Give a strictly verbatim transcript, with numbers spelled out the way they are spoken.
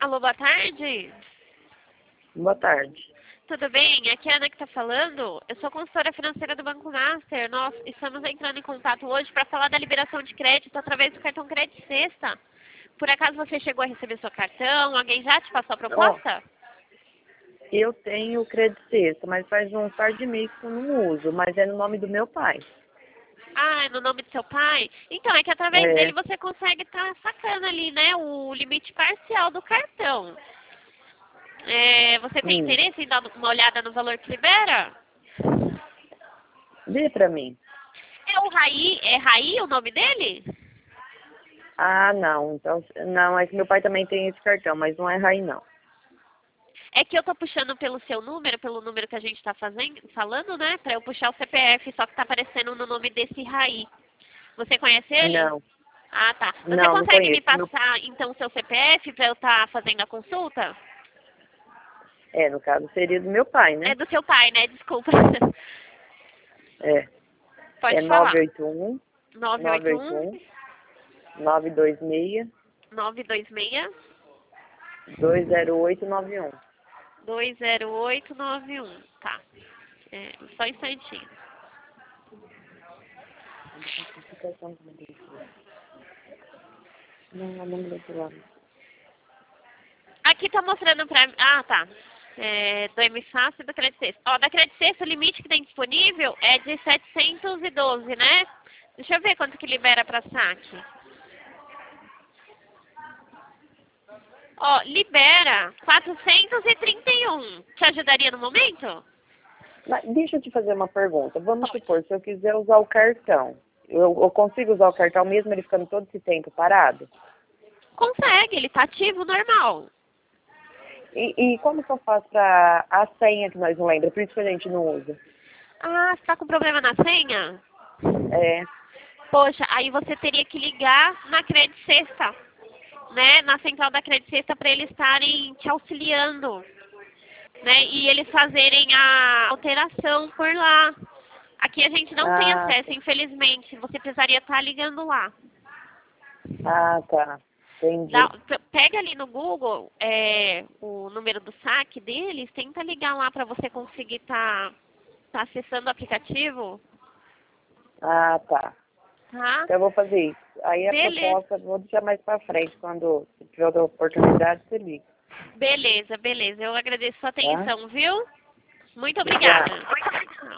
Alô, boa tarde. Boa tarde. Tudo bem? Aqui é a Ana que está falando. Eu sou consultora financeira do Banco Master. Nós estamos entrando em contato hoje para falar da liberação de crédito através do cartão Crédito Sexta. Por acaso você chegou a receber seu cartão? Alguém já te passou a proposta? Oh, eu tenho crédito sexta, mas faz um par de meses que eu não uso, mas é no nome do meu pai. Ah, é no nome do seu pai? Então, é que através É. dele você consegue estar sacando ali, né, o limite parcial do cartão. É, você tem Hum. interesse em dar uma olhada no valor que libera? Vê pra mim. É o Raí, é Raí o nome dele? Ah, não. Então, não, é que meu pai também tem esse cartão, mas não é Raí, não. É que eu tô puxando pelo seu número, pelo número que a gente tá fazendo, falando, né? Pra eu puxar o C P F, só que tá aparecendo no nome desse Raí. Você conhece ele? Não, Ah, tá. Você não, não consegue me conheço. Meu... passar, então, o seu C P F pra eu estar fazendo a consulta? É, no caso seria do meu pai, É né? do seu pai, né? Desculpa. É. Pode É falar. nove oito um, nove oito nove oito um, um, nove dois seis, nove dois seis, dois zero oito nove um. dois zero oito nove um. Tá. É, só um instantinho. Não, não, não, não. Aqui tá mostrando pra mim. Ah, tá. É, do M Fácil e do Crédito Sexta. Ó, da Crédito Sexta, o limite que tem disponível é de setecentos e doze, né? Deixa eu ver quanto que libera pra saque. Ó, libera quatrocentos e trinta e um. Te ajudaria no momento? Mas deixa eu te fazer uma pergunta. Vamos Pode. supor, se eu quiser usar o cartão, eu, eu consigo usar o cartão mesmo ele ficando todo esse tempo parado? Consegue, ele tá ativo normal. E, e como que eu faço para a senha que nós não lembramos? Por isso que a gente não usa. Ah, você tá com problema na senha? É. Poxa, aí você teria que ligar na Crédito Sexta, né? Na central da Crédito Sexta para eles estarem te auxiliando, né? E eles fazerem a alteração por lá. Aqui a gente não tem Ah, acesso, infelizmente. Você precisaria estar ligando lá. ah, tá. Dá, Entendi. pe- pega ali no Google é, o número do saque deles, tenta ligar lá para você conseguir estar tá, tá acessando o aplicativo, Ah, tá. tá? Então eu vou fazer isso. Aí a Beleza, proposta, vou deixar mais para frente, quando se tiver outra oportunidade, você liga. beleza, beleza. Eu agradeço a sua Tá? atenção, viu? Muito Obrigada. obrigada.